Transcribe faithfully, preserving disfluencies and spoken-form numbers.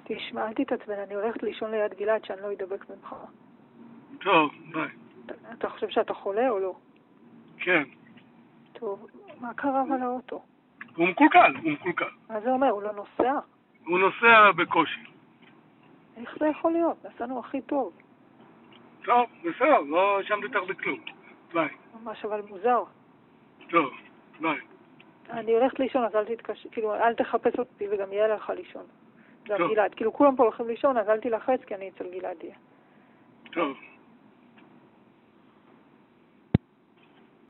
תשמע, אל תתעצבן, אני הולכת לישון ליד גלעד שאני לא אדבק ממך. טוב, ביי. אתה, אתה חושב שאתה חולה או לא? כן. טוב, מה קרה אבל לאוטו? הוא מקולקל, הוא מקולקל. מה זה אומר? הוא לא נוסע? הוא נוסע בקושי. איך זה יכול להיות? נסענו הכי טוב. טוב, בסדר, לא האשמתי אותך בכלום. ביי. ממש אבל מוזר. טוב, ביי. אני הולכת לישון, אז אל תתקש... כאילו, אל תחפש אותי וגם יהיה לך לישון. גם טוב. גלעד. כאילו, כולם פה הולכים לישון, אז אל תלחץ כי אני אצל גלעד יהיה. טוב.